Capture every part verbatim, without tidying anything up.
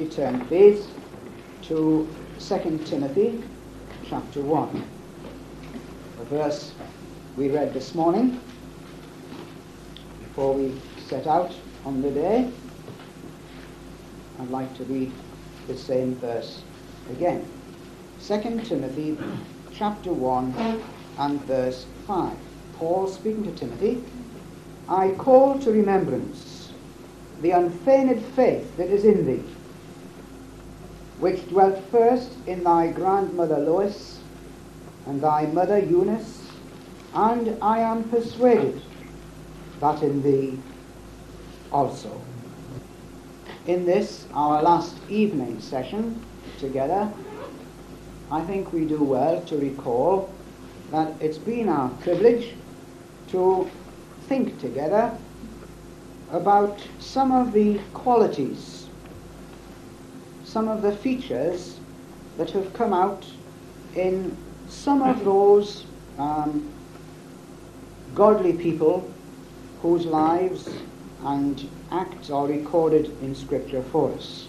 you turn, please, to Second Timothy chapter one, the verse we read this morning before we set out on the day. I'd like to read the same verse again. Second Timothy chapter one and verse five. Paul speaking to Timothy, I call to remembrance the unfeigned faith that is in thee, which dwelt first in thy grandmother Lois and thy mother Eunice, and I am persuaded that in thee also. In this, our last evening session together, I think we do well to recall that it's been our privilege to think together about some of the qualities, some of the features that have come out in some of those um, godly people whose lives and acts are recorded in Scripture for us.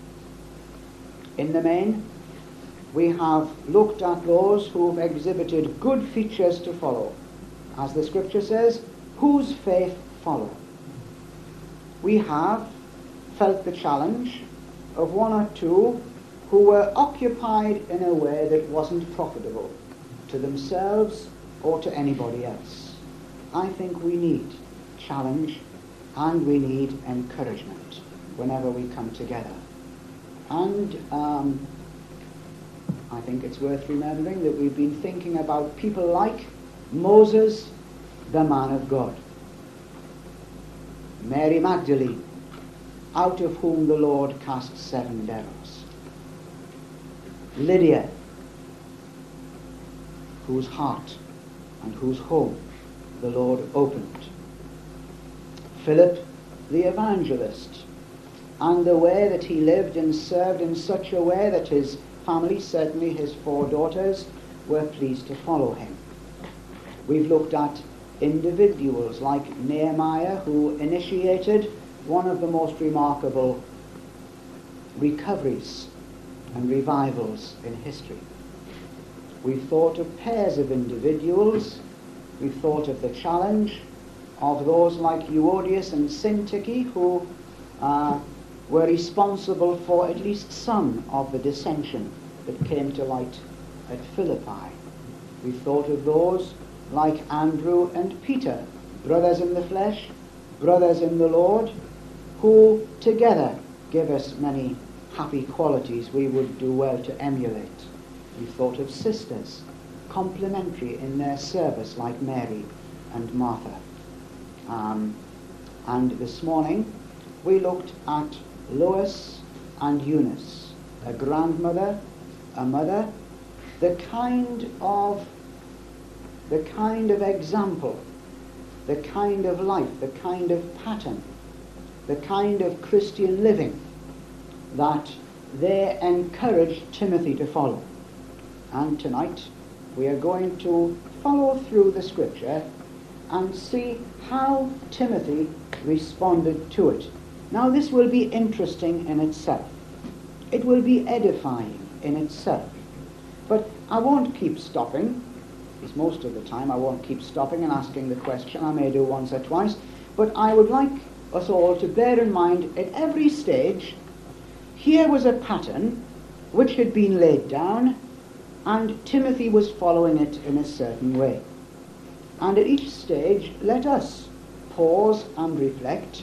In the main, we have looked at those who have exhibited good features to follow, as the Scripture says, whose faith follow. We have felt the challenge of one or two who were occupied in a way that wasn't profitable to themselves or to anybody else. I think we need challenge and we need encouragement whenever we come together. And um, I think it's worth remembering that we've been thinking about people like Moses, the man of God, Mary Magdalene, out of whom the Lord cast seven devils, Lydia, whose heart and whose home the Lord opened, Philip the evangelist, and the way that he lived and served in such a way that his family, certainly his four daughters, were pleased to follow him. We've looked at individuals like Nehemiah, who initiated one of the most remarkable recoveries and revivals in history. We've thought of pairs of individuals. We've thought of the challenge of those like Euodias and Syntyche, who uh, were responsible for at least some of the dissension that came to light at Philippi. We thought of those like Andrew and Peter, brothers in the flesh, brothers in the Lord, who together give us many happy qualities we would do well to emulate. We thought of sisters, complementary in their service, like Mary and Martha. Um, and this morning we looked at Lois and Eunice, a grandmother, a mother, the kind of the kind of example, the kind of life, the kind of pattern, the kind of Christian living that they encouraged Timothy to follow. And tonight we are going to follow through the Scripture and see how Timothy responded to it. Now this will be interesting in itself. It will be edifying in itself. But I won't keep stopping, because most of the time I won't keep stopping and asking the question. I may do once or twice. But I would like us all to bear in mind at every stage, here was a pattern which had been laid down, and Timothy was following it in a certain way. And at each stage, let us pause and reflect.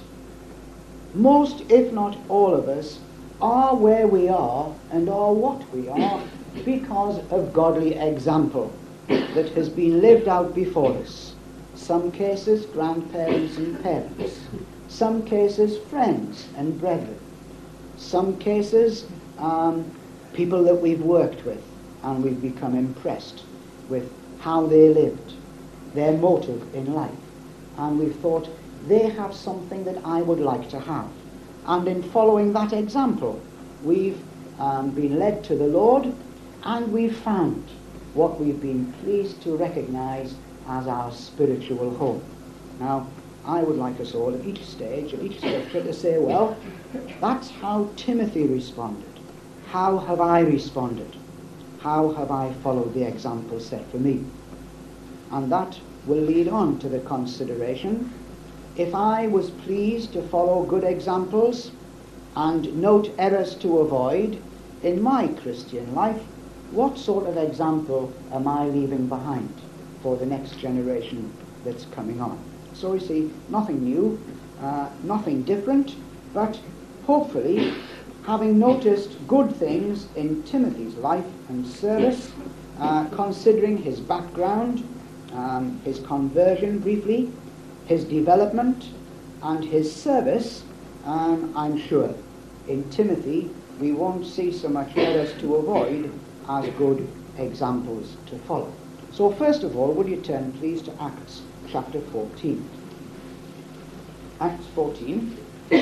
Most, if not all of us, are where we are and are what we are because of godly example that has been lived out before us. Some cases, grandparents and parents. Some cases, friends and brethren. Some cases, um, people that we've worked with and we've become impressed with how they lived, their motive in life. And we've thought, they have something that I would like to have. And in following that example, we've um, been led to the Lord, and we've found what we've been pleased to recognize as our spiritual home. Now, I would like us all at each stage, at each scripture, to say, well, that's how Timothy responded. How have I responded? How have I followed the example set for me? And that will lead on to the consideration. If I was pleased to follow good examples and note errors to avoid in my Christian life, what sort of example am I leaving behind for the next generation that's coming on? So you see, nothing new, uh, nothing different, but hopefully, having noticed good things in Timothy's life and service, uh, considering his background, um, his conversion briefly, his development, and his service, um, I'm sure in Timothy we won't see so much errors to avoid as good examples to follow. So first of all, would you turn please to Acts chapter fourteen. Acts fourteen,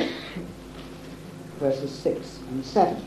verses six and seven.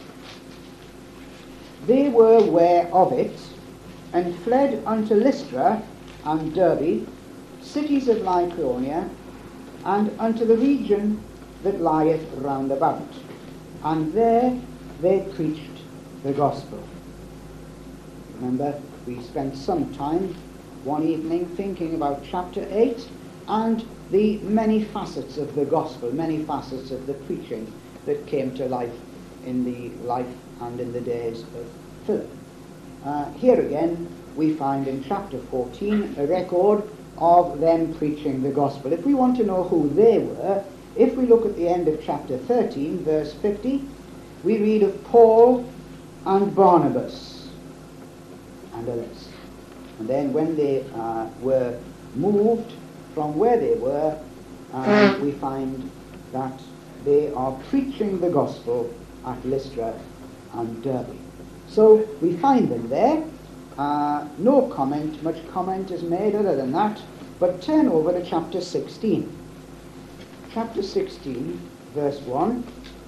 They were ware of it, and fled unto Lystra and Derbe, cities of Lycaonia, and unto the region that lieth round about. And there they preached the gospel. Remember, we spent some time one evening thinking about chapter eight and the many facets of the gospel, many facets of the preaching that came to life in the life and in the days of Philip. Uh, here again, we find in chapter fourteen a record of them preaching the gospel. If we want to know who they were, if we look at the end of chapter thirteen, verse fifty, we read of Paul and Barnabas and others. And then when they uh, were moved from where they were, uh, we find that they are preaching the gospel at Lystra and Derbe. So we find them there. Uh, no comment, much comment is made other than that, but turn over to chapter sixteen. Chapter sixteen, verse one.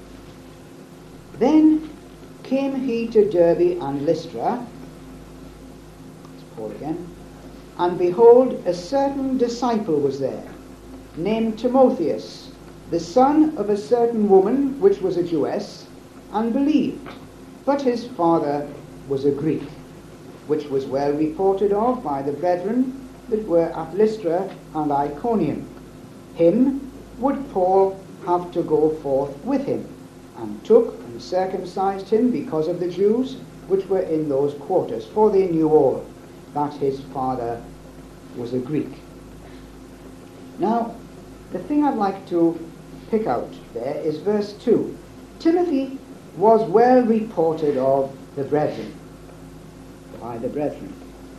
Then came he to Derbe and Lystra, it's Paul again, and behold, a certain disciple was there, named Timotheus, the son of a certain woman which was a Jewess, and believed, but his father was a Greek, which was well reported of by the brethren that were at Lystra and Iconium. Him would Paul have to go forth with him, and took and circumcised him because of the Jews which were in those quarters, for they knew all that his father was a Greek. Now, the thing I'd like to pick out there is verse two. Timothy was well reported of the brethren, by the brethren.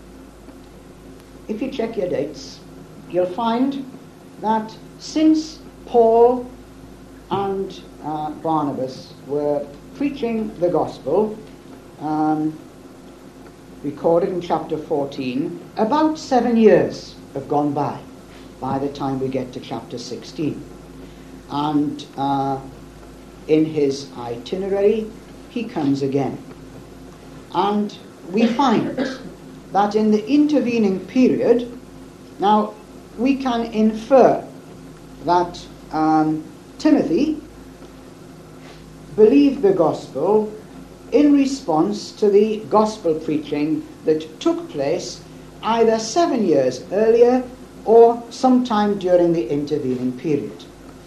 If you check your dates, you'll find that since Paul and uh, Barnabas were preaching the gospel, um, recorded in chapter fourteen, about seven years have gone by by the time we get to chapter sixteen. And uh, in his itinerary, he comes again. And we find that in the intervening period, now we can infer that um, Timothy believed the gospel in response to the gospel preaching that took place either seven years earlier or sometime during the intervening period.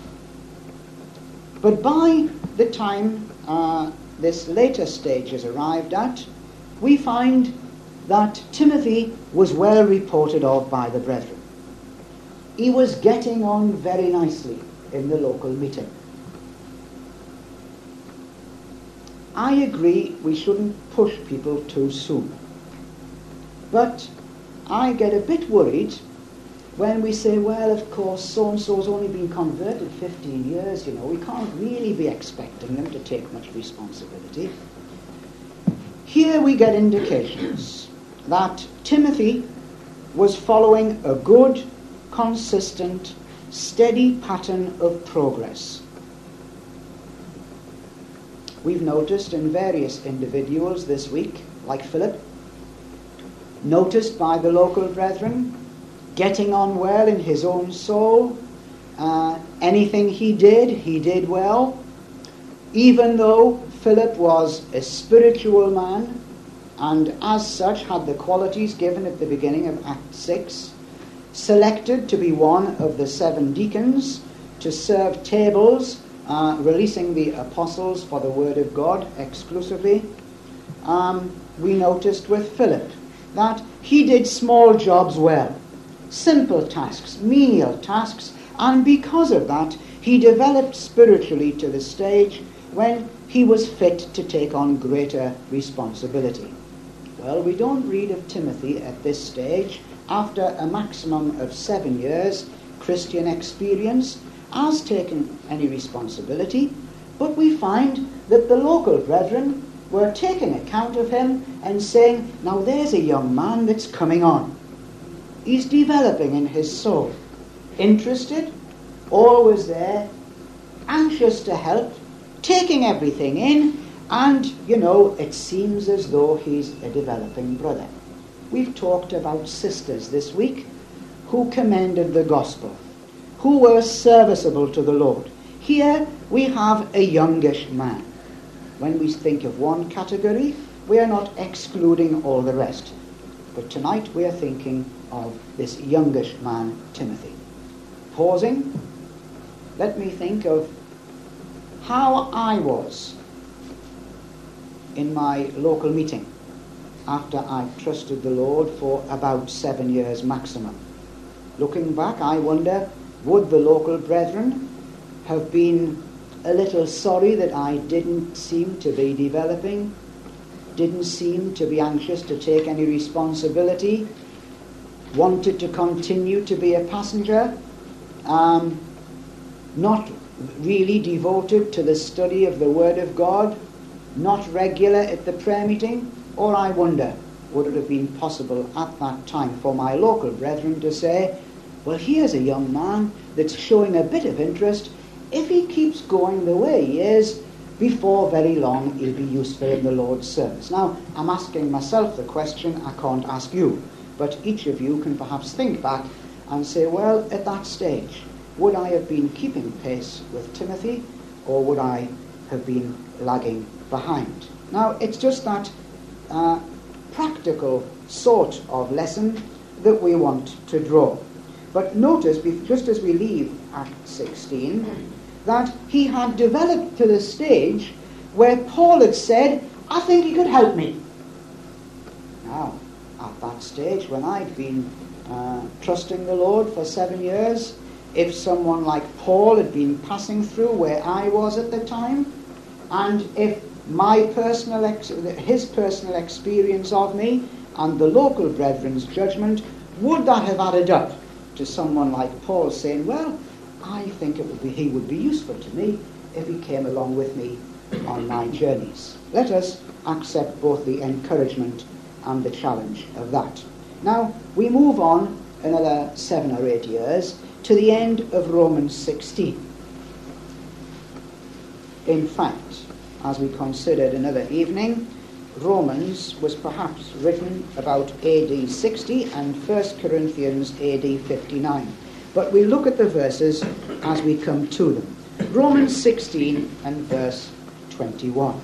But by the time uh, this later stage is arrived at, we find that Timothy was well reported of by the brethren. He was getting on very nicely in the local meeting. I agree we shouldn't push people too soon. But I get a bit worried when we say, well, of course, so-and-so's only been converted fifteen years, you know, we can't really be expecting them to take much responsibility. Here we get indications that Timothy was following a good, consistent, steady pattern of progress. We've noticed in various individuals this week, like Philip, noticed by the local brethren, getting on well in his own soul, Uh, anything he did, he did well. Even though Philip was a spiritual man, and as such had the qualities given at the beginning of Act six, selected to be one of the seven deacons to serve tables, uh, releasing the apostles for the word of God exclusively, um, we noticed with Philip that he did small jobs well, simple tasks, menial tasks, and because of that he developed spiritually to the stage when he was fit to take on greater responsibility. Well, we don't read of Timothy at this stage, after a maximum of seven years Christian experience, as taking any responsibility, but we find that the local brethren were taking account of him and saying, now there's a young man that's coming on. He's developing in his soul, interested, always there, anxious to help, taking everything in, and, you know, it seems as though he's a developing brother. We've talked about sisters this week who commended the gospel, who were serviceable to the Lord. Here we have a youngish man. When we think of one category, we are not excluding all the rest. But tonight we are thinking of this youngish man, Timothy. Pausing, let me think of how I was in my local meeting after I trusted the Lord for about seven years maximum. Looking back, I wonder, would the local brethren have been a little sorry that I didn't seem to be developing, didn't seem to be anxious to take any responsibility, wanted to continue to be a passenger, um, not really devoted to the study of the Word of God, not regular at the prayer meeting? Or I wonder, would it have been possible at that time for my local brethren to say, well, here's a young man that's showing a bit of interest. If he keeps going the way he is, before very long he'll be useful in the Lord's service. Now, I'm asking myself the question, I can't ask you, but each of you can perhaps think back and say, well, at that stage, would I have been keeping pace with Timothy, or would I have been lagging behind? Now, it's just that uh, practical sort of lesson that we want to draw. But notice, just as we leave Act sixteen, that he had developed to the stage where Paul had said, I think he could help me. Now, at that stage, when I'd been uh, trusting the Lord for seven years, if someone like Paul had been passing through where I was at the time, and if my personal ex- his personal experience of me and the local brethren's judgment, would that have added up to someone like Paul saying, well, I think it would be, he would be useful to me if he came along with me on my journeys. Let us accept both the encouragement and the challenge of that. Now, we move on another seven or eight years to the end of Romans sixteen. In fact, as we considered another evening, Romans was perhaps written about A D sixty and First Corinthians A D fifty-nine. But we look at the verses as we come to them. Romans sixteen and verse twenty-one.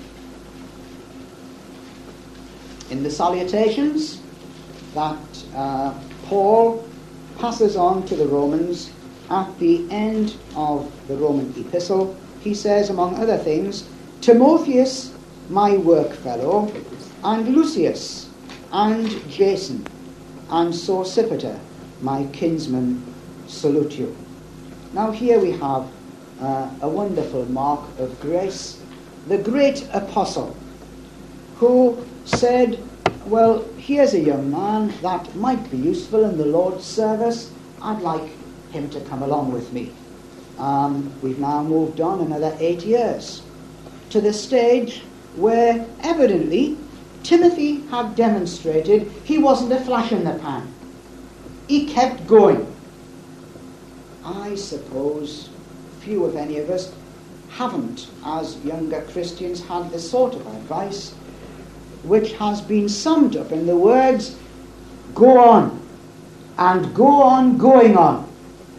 In the salutations that uh, Paul passes on to the Romans at the end of the Roman epistle, he says, among other things, Timotheus, my workfellow, and Lucius, and Jason, and Sosipater, my kinsman, salute you. Now here we have uh, a wonderful mark of grace. The great apostle who said, well, here's a young man that might be useful in the Lord's service. I'd like him to come along with me. Um, we've now moved on another eight years to the stage where evidently Timothy had demonstrated he wasn't a flash in the pan. He kept going. I suppose few, if any of us, haven't, as younger Christians, had the sort of advice which has been summed up in the words, go on, and go on going on.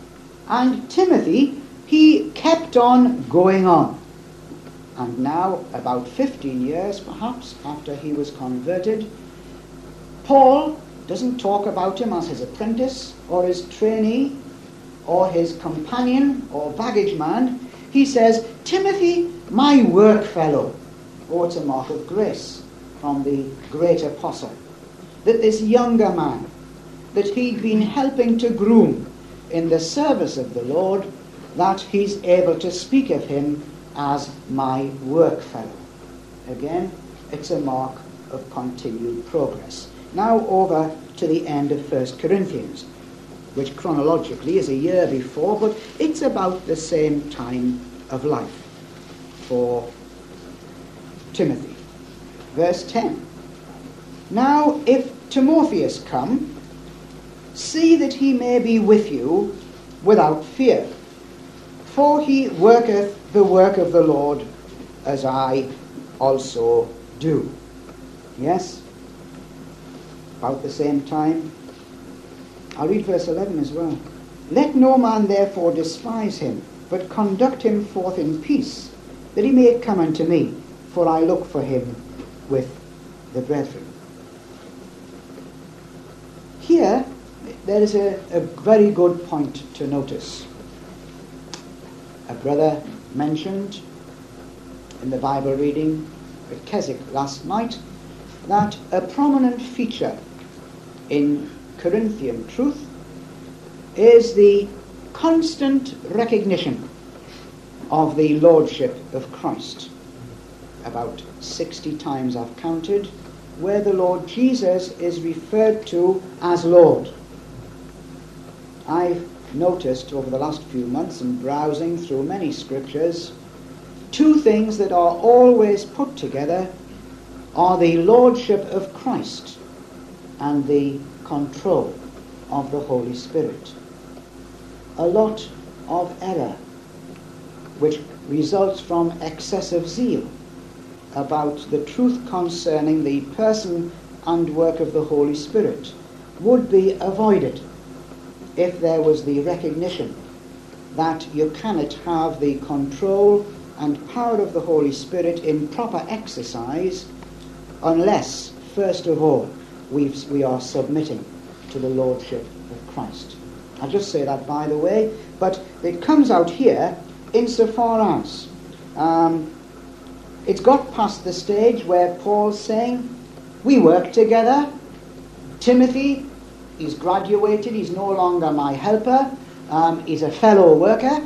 And Timothy, he kept on going on. And now, about fifteen years perhaps after he was converted, Paul doesn't talk about him as his apprentice or his trainee or his companion or baggage man. He says, Timothy, my work fellow. Oh, it's a mark of grace from the great apostle, that this younger man that he'd been helping to groom in the service of the Lord, that he's able to speak of him as my work fellow. Again, it's a mark of continued progress. Now over to the end of First Corinthians, which chronologically is a year before, but it's about the same time of life for Timothy. Verse ten. Now if Timotheus come, see that he may be with you without fear, for he worketh the work of the Lord, as I also do. Yes? About the same time. I'll read verse eleven as well. Let no man therefore despise him, but conduct him forth in peace, that he may come unto me, for I look for him with the brethren. Here, there is a, a very good point to notice. A brother mentioned in the Bible reading at Keswick last night that a prominent feature in Corinthian truth is the constant recognition of the lordship of Christ. About sixty times I've counted where the Lord Jesus is referred to as Lord. I've noticed over the last few months in browsing through many scriptures, two things that are always put together are the lordship of Christ and the control of the Holy Spirit. A lot of error which results from excessive zeal about the truth concerning the person and work of the Holy Spirit would be avoided if there was the recognition that you cannot have the control and power of the Holy Spirit in proper exercise unless, first of all, we've, we are submitting to the Lordship of Christ. I'll just say that by the way, but it comes out here insofar as um, it's got past the stage where Paul's saying, we work together. Timothy, he's graduated, he's no longer my helper, um, he's a fellow worker.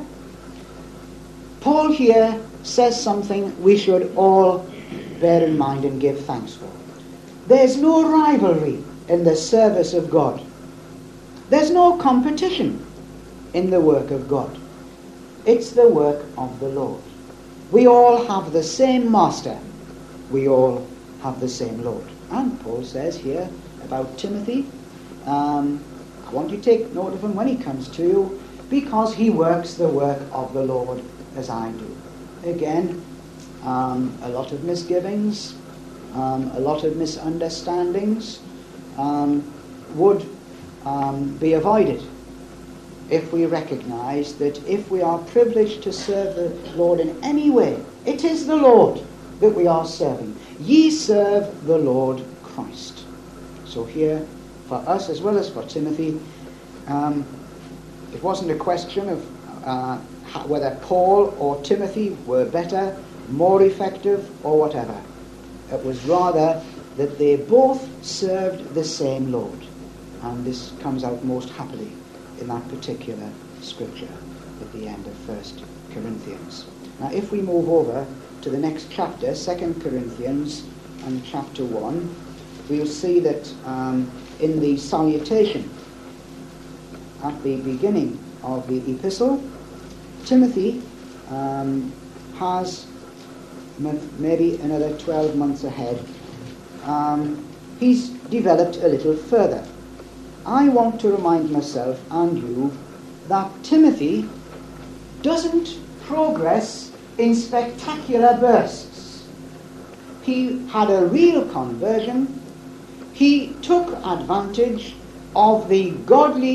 Paul here says something we should all bear in mind and give thanks for. There's no rivalry in the service of God. There's no competition in the work of God. It's the work of the Lord. We all have the same master. We all have the same Lord. And Paul says here about Timothy, um, I want you to take note of him when he comes to you, because he works the work of the Lord as I do. Again, um, a lot of misgivings, um, a lot of misunderstandings um, would um, be avoided if we recognize that if we are privileged to serve the Lord in any way, it is the Lord that we are serving. Ye serve the Lord Christ. So here, for us as well as for Timothy, um, it wasn't a question of uh, whether Paul or Timothy were better, more effective, or whatever. It was rather that they both served the same Lord. And this comes out most happily in that particular scripture at the end of First Corinthians. Now if we move over to the next chapter, Second Corinthians and chapter one, we'll see that um, in the salutation at the beginning of the epistle, Timothy um, has m- maybe another twelve months ahead. Um, he's developed a little further. I want to remind myself and you that Timothy doesn't progress in spectacular bursts. He had a real conversion. He took advantage of the godly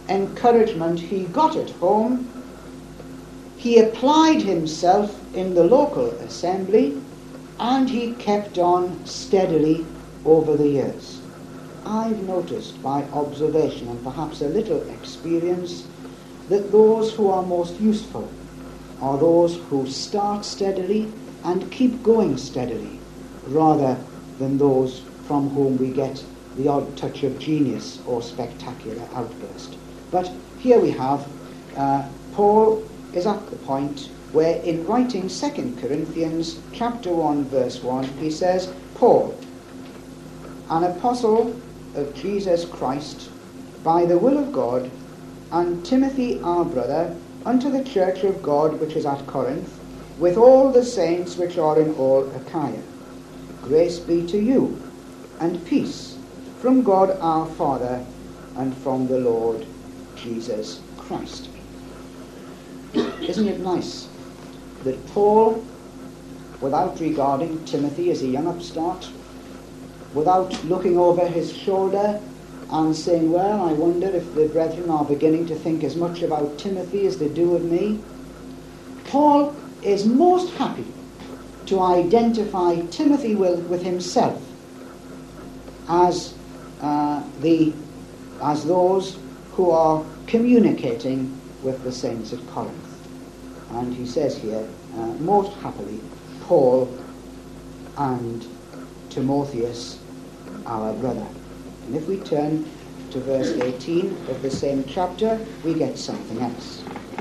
encouragement he got at home, he applied himself in the local assembly, and he kept on steadily over the years. I've noticed by observation and perhaps a little experience that those who are most useful are those who start steadily and keep going steadily, rather than those from whom we get the odd touch of genius or spectacular outburst. But here we have, uh, Paul is at the point where in writing Second Corinthians chapter one verse one, he says, Paul, an apostle of Jesus Christ, by the will of God, and Timothy our brother, unto the church of God which is at Corinth, with all the saints which are in all Achaia. Grace be to you, and peace from God our Father, and from the Lord Jesus Christ. Isn't it nice that Paul, without regarding Timothy as a young upstart, without looking over his shoulder and saying, well, I wonder if the brethren are beginning to think as much about Timothy as they do of me, Paul is most happy to identify Timothy with, with himself as uh, the as those who are communicating with the saints at Corinth. And he says here, uh, most happily, Paul and Timotheus, our brother. And if we turn to verse eighteen of the same chapter, we get something else.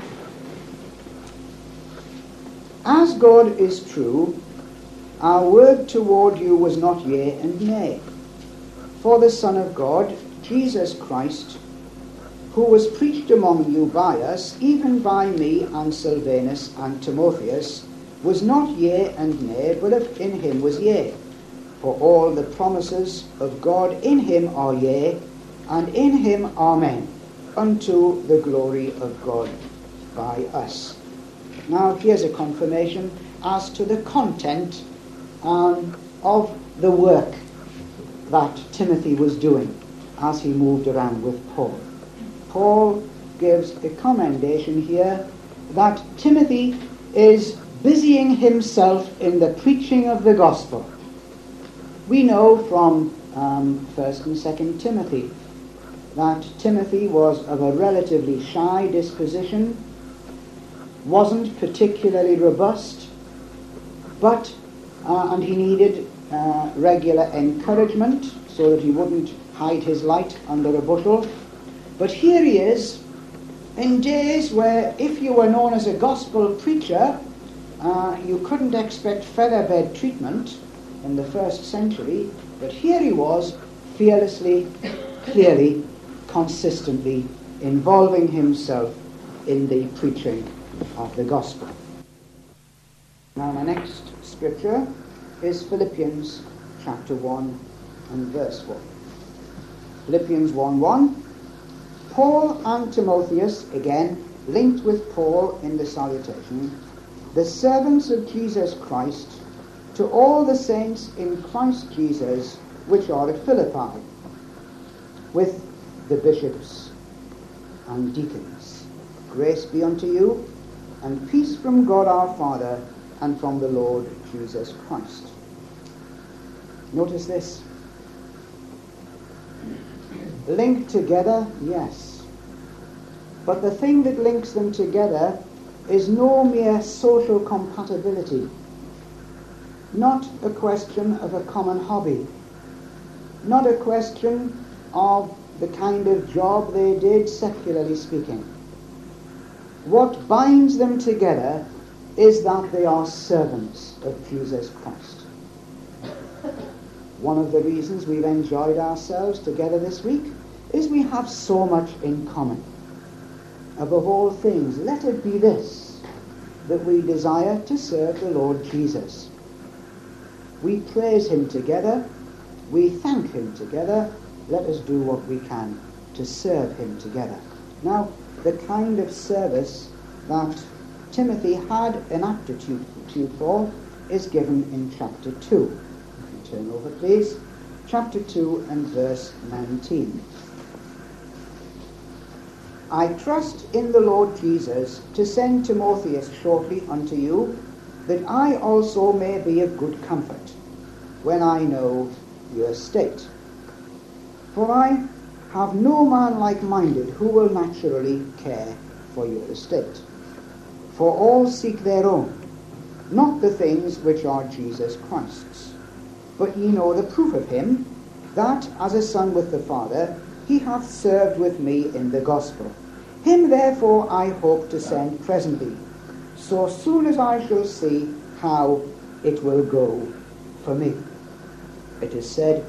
As God is true, our word toward you was not yea and nay. For the Son of God, Jesus Christ, who was preached among you by us, even by me and Silvanus and Timotheus, was not yea and nay, but in him was yea. For all the promises of God in him are yea, and in him amen, unto the glory of God by us. Now here's a confirmation as to the content um, of the work that Timothy was doing as he moved around with Paul. Paul gives a commendation here that Timothy is busying himself in the preaching of the gospel. We know from um, First and Second Timothy that Timothy was of a relatively shy disposition, wasn't particularly robust, but uh, and he needed uh, regular encouragement so that he wouldn't hide his light under a bushel. But here he is, in days where if you were known as a gospel preacher, uh, you couldn't expect featherbed treatment in the first century, but here he was, fearlessly, clearly, consistently involving himself in the preaching of the gospel. Now my next scripture is Philippians chapter one and verse one. Philippians one one. Paul and Timotheus, again linked with Paul in the salutation, the servants of Jesus Christ, to all the saints in Christ Jesus which are at Philippi, with the bishops and deacons. Grace be unto you, and peace from God our Father and from the Lord Jesus Christ. Notice this. Linked together, yes. But the thing that links them together is no mere social compatibility, not a question of a common hobby, not a question of the kind of job they did, secularly speaking. What binds them together is that they are servants of Jesus Christ. One of the reasons we've enjoyed ourselves together this week is we have so much in common. Above all things, let it be this, that we desire to serve the Lord Jesus. We praise him together, we thank him together, let us do what we can to serve him together. Now, the kind of service that Timothy had an aptitude for is given in chapter two. If you turn over, please. Chapter two and verse nineteen. I trust in the Lord Jesus to send Timotheus shortly unto you, that I also may be of good comfort when I know your state. For I have no man like-minded who will naturally care for your estate. For all seek their own, not the things which are Jesus Christ's. But ye know the proof of him, that as a son with the Father, he hath served with me in the gospel. Him therefore I hope to send presently, so soon as I shall see how it will go for me. It is said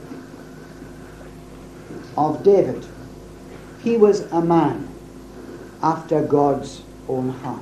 of David, he was a man after God's own heart.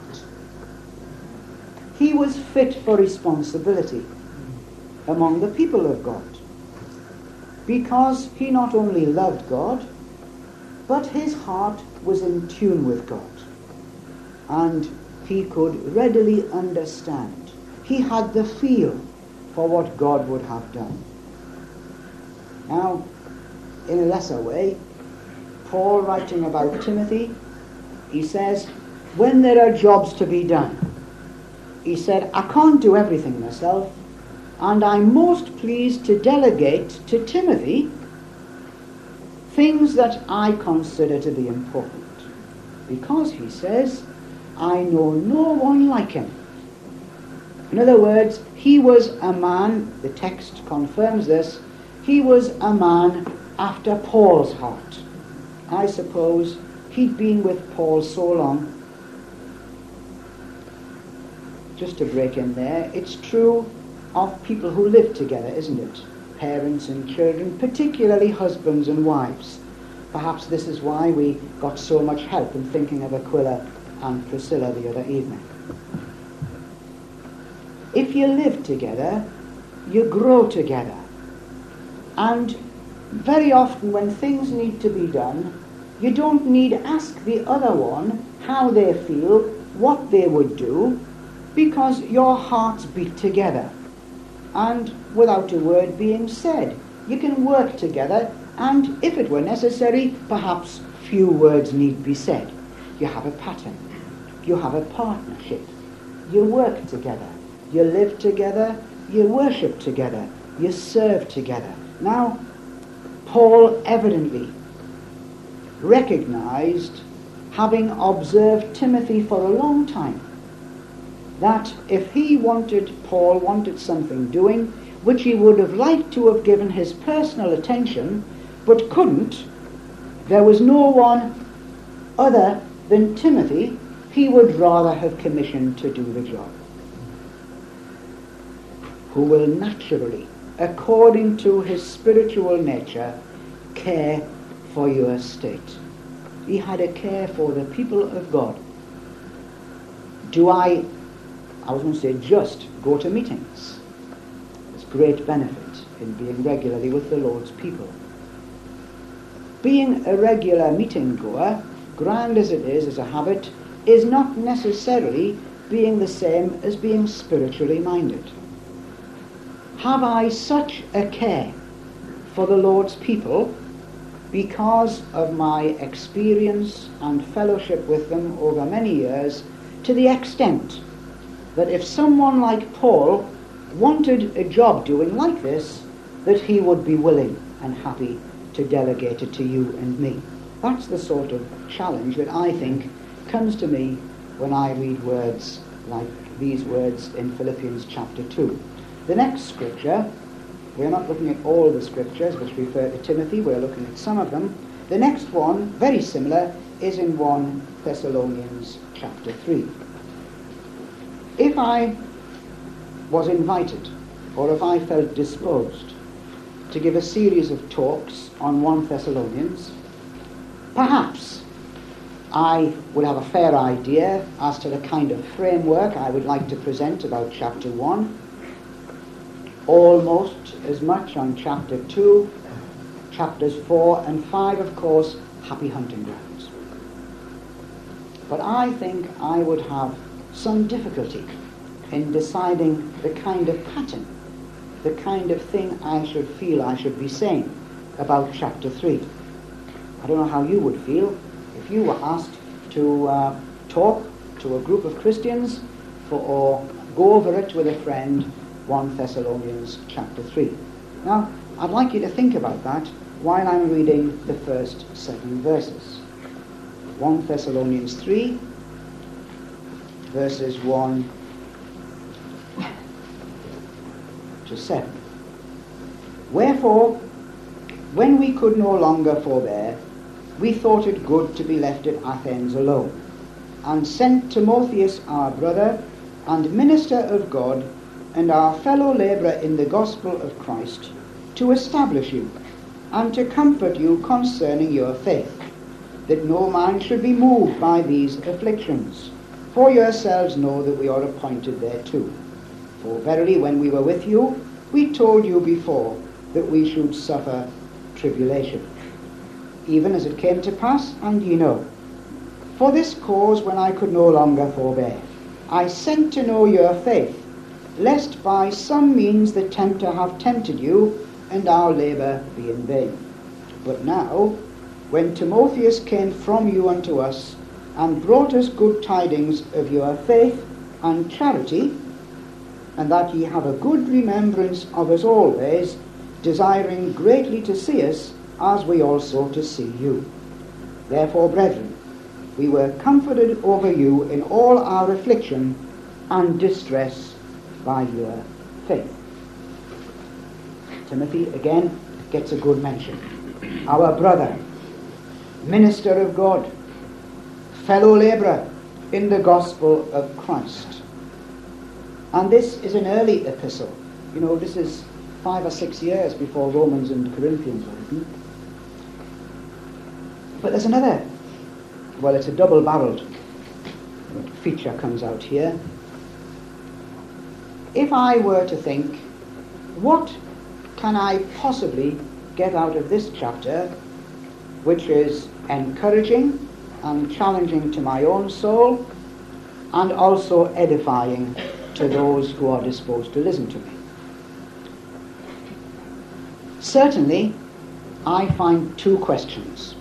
He was fit for responsibility among the people of God, because he not only loved God, but his heart was in tune with God, and he could readily understand. He had the feel for what God would have done. Now, in a lesser way, Paul, writing about Timothy, he says, when there are jobs to be done, he said, I can't do everything myself, and I'm most pleased to delegate to Timothy things that I consider to be important. Because, he says, I know no one like him. In other words, he was a man, the text confirms this, he was a man after Paul's heart. I suppose he'd been with Paul so long. Just to break in there, it's true of people who live together, isn't it? Parents and children, particularly husbands and wives. Perhaps this is why we got so much help in thinking of Aquila and Priscilla the other evening. If you live together, you grow together. And very often when things need to be done, you don't need to ask the other one how they feel, what they would do, because your hearts beat together. And without a word being said, you can work together, and if it were necessary, perhaps few words need be said. You have a pattern. You have a partnership. You work together. You live together. You worship together. You serve together. Now, Paul evidently recognized, having observed Timothy for a long time, that if he wanted, Paul wanted something doing, which he would have liked to have given his personal attention, but couldn't, there was no one other than Timothy he would rather have commissioned to do the job, who will naturally, according to his spiritual nature, care for your state. He had a care for the people of God. Do I, I was going to say just, go to meetings? There's great benefit in being regularly with the Lord's people. Being a regular meeting goer, grand as it is as a habit, is not necessarily being the same as being spiritually minded. Have I such a care for the Lord's people because of my experience and fellowship with them over many years, to the extent that if someone like Paul wanted a job doing like this, that he would be willing and happy to delegate it to you and me? That's the sort of challenge that I think comes to me when I read words like these words in Philippians chapter two. The next scripture, we're not looking at all the scriptures which refer to Timothy, we're looking at some of them. The next one, very similar, is in First Thessalonians chapter three. If I was invited, or if I felt disposed to give a series of talks on First Thessalonians, perhaps I would have a fair idea as to the kind of framework I would like to present about chapter one, almost as much on chapter two, chapters four and five, of course, happy hunting grounds. But I think I would have some difficulty in deciding the kind of pattern, the kind of thing I should feel I should be saying about chapter three. I don't know how you would feel if you were asked to uh, talk to a group of Christians for, or go over it with a friend, First Thessalonians chapter three. Now, I'd like you to think about that while I'm reading the first seven verses. First Thessalonians three, verses one to seven. Wherefore, when we could no longer forbear, we thought it good to be left at Athens alone, and sent Timotheus our brother and minister of God, and our fellow labourer in the gospel of Christ, to establish you, and to comfort you concerning your faith, that no man should be moved by these afflictions. For yourselves know that we are appointed thereto. For verily when we were with you, we told you before that we should suffer tribulation, even as it came to pass, and ye know. For this cause, when I could no longer forbear, I sent to know your faith, lest by some means the tempter have tempted you, and our labour be in vain. But now, when Timotheus came from you unto us, and brought us good tidings of your faith and charity, and that ye have a good remembrance of us always, desiring greatly to see us, as we also to see you. Therefore, brethren, we were comforted over you in all our affliction and distress by your faith. Timothy, again, gets a good mention. Our brother, minister of God, fellow labourer in the gospel of Christ. And this is an early epistle. You know, this is five or six years before Romans and Corinthians were written. But there's another, well, it's a double-barreled feature comes out here. If I were to think, what can I possibly get out of this chapter, which is encouraging and challenging to my own soul, and also edifying to those who are disposed to listen to me? Certainly, I find two questions.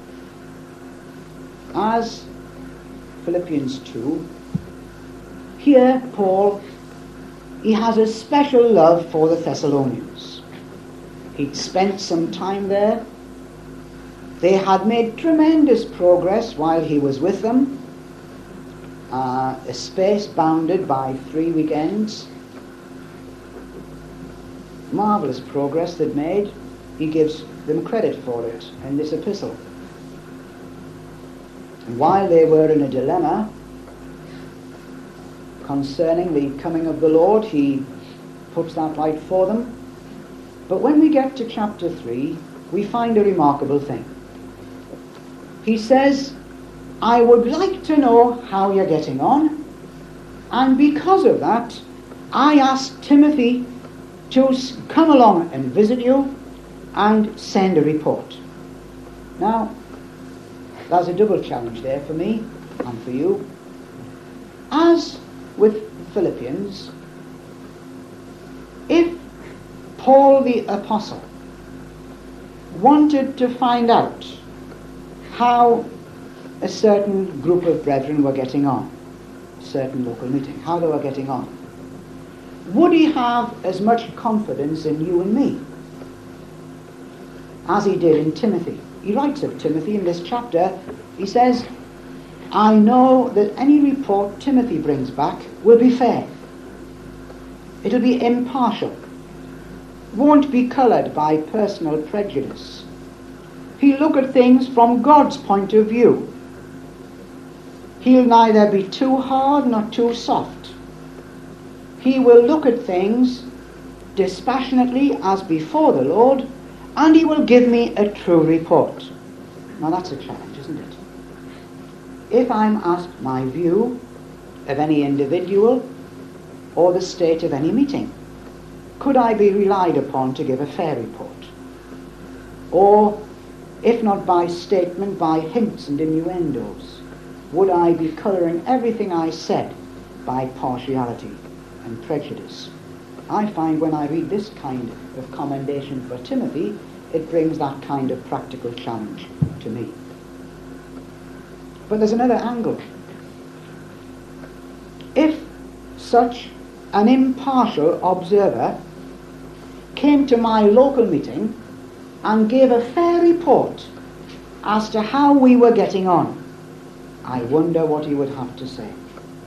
As Philippians two, here Paul, he has a special love for the Thessalonians. He'd spent some time there. They had made tremendous progress while he was with them, uh, a space bounded by three weekends. Marvellous progress they'd made. He gives them credit for it in this epistle. And while they were in a dilemma concerning the coming of the Lord, he puts that right for them. But when we get to chapter three, we find a remarkable thing. He says, I would like to know how you're getting on, and because of that, I asked Timothy to come along and visit you and send a report. Now, there's a double challenge there for me and for you. As with Philippians, if Paul the Apostle wanted to find out how a certain group of brethren were getting on, a certain local meeting, how they were getting on, would he have as much confidence in you and me as he did in Timothy? He writes of Timothy in this chapter. He says, I know that any report Timothy brings back will be fair. It'll be impartial. Won't be coloured by personal prejudice. He'll look at things from God's point of view. He'll neither be too hard nor too soft. He will look at things dispassionately as before the Lord, and he will give me a true report. Now that's a challenge, isn't it? If I'm asked my view of any individual or the state of any meeting, could I be relied upon to give a fair report? Or, if not by statement, by hints and innuendos, would I be colouring everything I said by partiality and prejudice? I find when I read this kind of commendation for Timothy, it brings that kind of practical challenge to me. But there's another angle. If such an impartial observer came to my local meeting and gave a fair report as to how we were getting on, I wonder what he would have to say.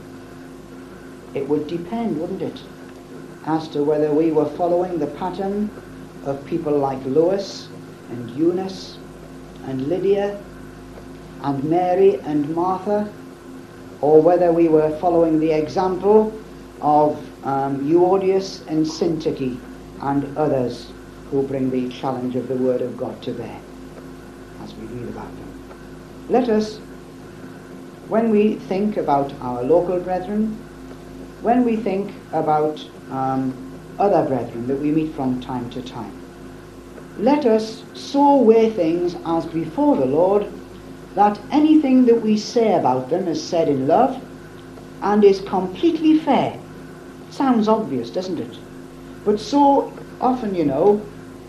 It would depend, wouldn't it, as to whether we were following the pattern of people like Lois and Eunice and Lydia and Mary and Martha, or whether we were following the example of um, Euodias and Syntyche and others who bring the challenge of the Word of God to bear, as we read about them. Let us, when we think about our local brethren, when we think about um, other brethren that we meet from time to time, let us so weigh things as before the Lord that anything that we say about them is said in love and is completely fair. Sounds obvious, doesn't it? But so often, you know,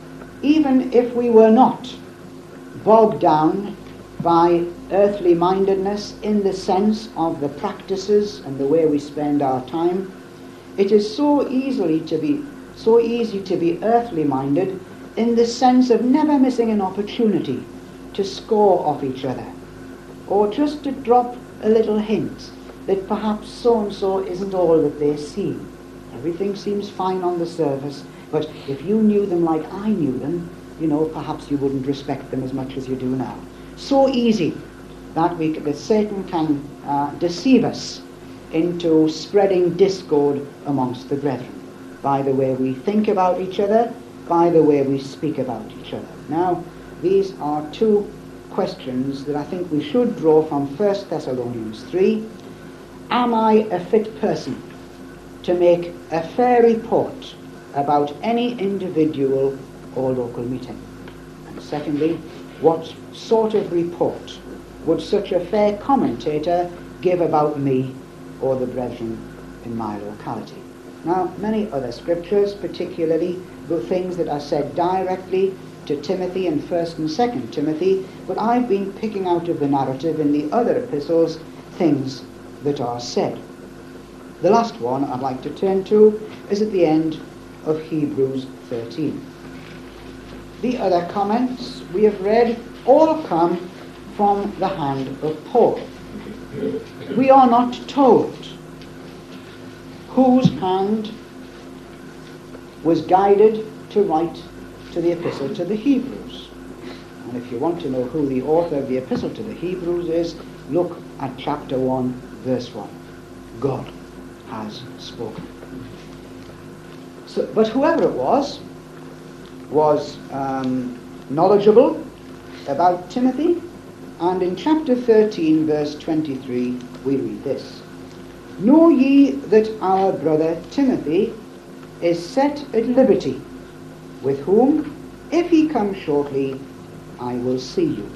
even if we were not bogged down by earthly mindedness in the sense of the practices and the way we spend our time, it is so easily to be so easy to be earthly minded in the sense of never missing an opportunity to score off each other, or just to drop a little hint that perhaps so-and-so isn't all that they seem. Everything seems fine on the surface, but if you knew them like I knew them, you know, perhaps you wouldn't respect them as much as you do now. So easy that we that Satan can uh, deceive us into spreading discord amongst the brethren by the way we think about each other, by the way we speak about each other. Now, these are two questions that I think we should draw from First Thessalonians three. Am I a fit person to make a fair report about any individual or local meeting? And secondly, what sort of report would such a fair commentator give about me or the brethren in my locality? Now, many other scriptures, particularly the things that are said directly to Timothy in First and Second Timothy, but I've been picking out of the narrative in the other epistles things that are said. The last one I'd like to turn to is at the end of Hebrews thirteen. The other comments we have read all come from the hand of Paul. We are not told whose hand was guided to write to the epistle to the Hebrews. And if you want to know who the author of the epistle to the Hebrews is, look at chapter one, verse one. God has spoken. So, but whoever it was, was um, knowledgeable about Timothy, and in chapter thirteen, verse twenty-three, we read this. Know ye that our brother Timothy is set at liberty, with whom, if he come shortly, I will see you.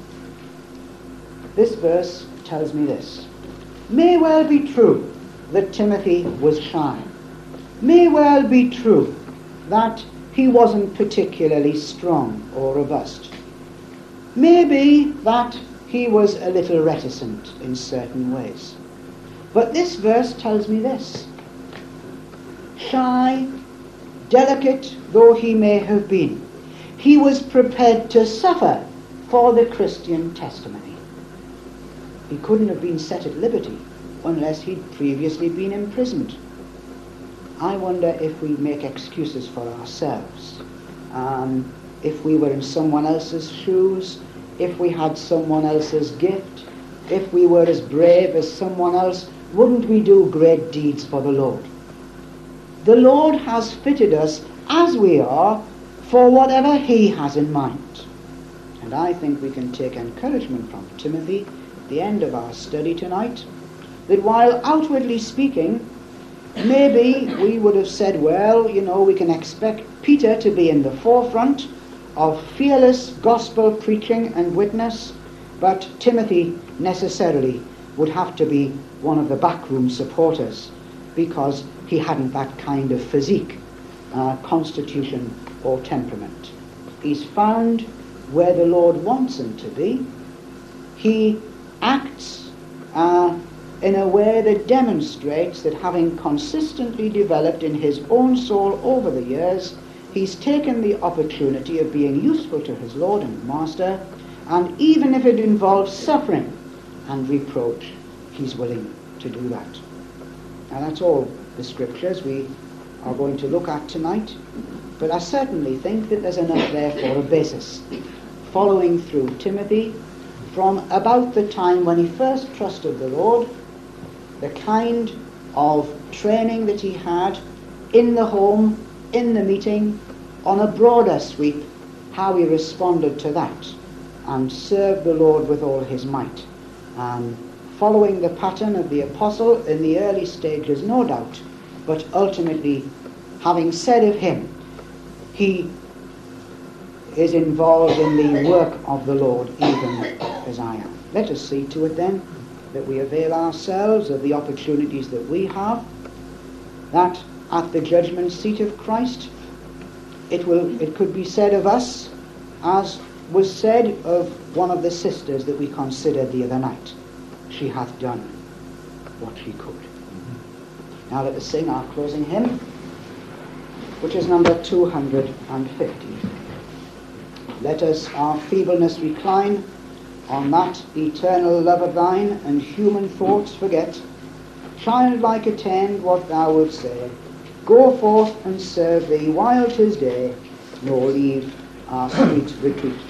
This verse tells me this. May well be true that Timothy was shy. May well be true that he wasn't particularly strong or robust. Maybe that he was a little reticent in certain ways. But this verse tells me this. Shy, delicate though he may have been, he was prepared to suffer for the Christian testimony. He couldn't have been set at liberty unless he'd previously been imprisoned. I wonder if we make excuses for ourselves. Um, if we were in someone else's shoes, if we had someone else's gift, if we were as brave as someone else, wouldn't we do great deeds for the Lord? The Lord has fitted us as we are for whatever he has in mind. And I think we can take encouragement from Timothy at the end of our study tonight, that while outwardly speaking, maybe we would have said, well, you know, we can expect Peter to be in the forefront of fearless gospel preaching and witness, but Timothy necessarily would have to be one of the backroom supporters because he hadn't that kind of physique, uh, constitution or temperament. He's found where the Lord wants him to be. He acts uh, in a way that demonstrates that, having consistently developed in his own soul over the years, he's taken the opportunity of being useful to his Lord and Master, and even if it involves suffering and reproach, he's willing to do that. Now, that's all the scriptures we are going to look at tonight, but I certainly think that there's enough there for a basis. Following through Timothy, from about the time when he first trusted the Lord, the kind of training that he had in the home, in the meeting, on a broader sweep, how he responded to that and served the Lord with all his might. Um, following the pattern of the apostle in the early stages, no doubt, but ultimately, having said of him, he is involved in the work of the Lord even as I am. Let us see to it then that we avail ourselves of the opportunities that we have, that at the judgment seat of Christ it will it could be said of us, as was said of one of the sisters that we considered the other night, she hath done what she could. Now let us sing our closing hymn, which is number two hundred fifty. Let us our feebleness recline on that eternal love of thine, and human thoughts forget. Childlike attend what thou wilt say. Go forth and serve thee while 'tis day, nor leave our sweet retreat.